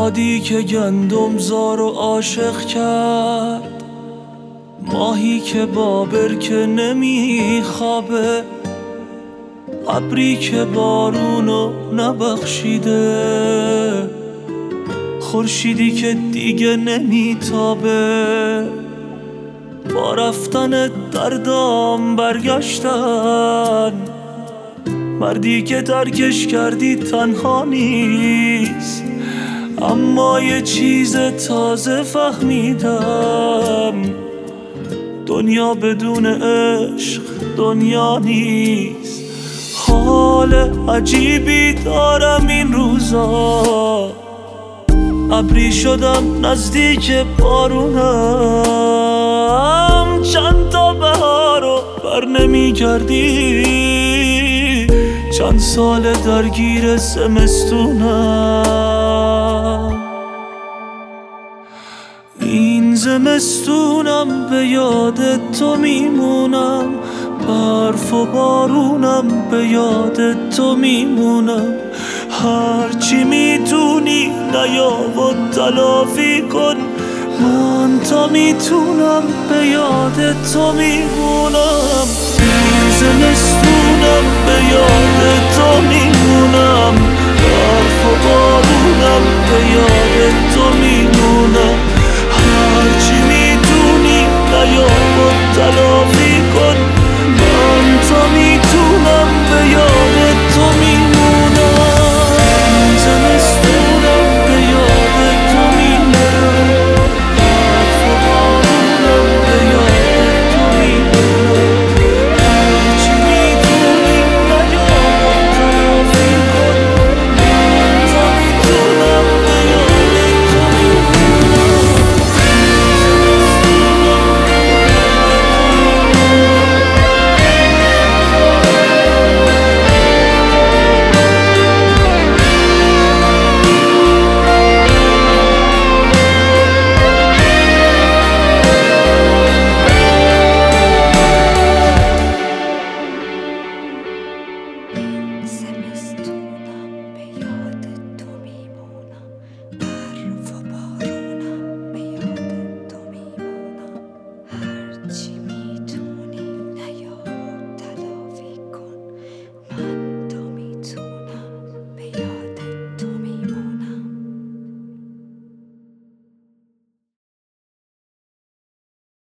بادی که گندم زار و عاشق کرد، ماهی که با برکه نمیخوابه، ابری که بارونو نبخشیده، خورشیدی که دیگه نمیتابه. با رفتن دردام برگشتن، مردی که ترکش کردی تنها نیست، اما یه چیز تازه فهمیدم، دنیا بدون عشق دنیا نیست. حال عجیبی دارم این روزا، ابری شدم نزدیک بارونم، چند تا بهارو بر نمی کردی، چند سال درگیر زمستونم. این زمستونم به یاد تو میمونم، برف و بارونم به یاد تو میمونم. هرچی میتونی نیا و تلافی کن، من تا میتونم به یاد تو میمونم. این زمستونم به یاد تو میمونم، برف و بارونم به یاد تو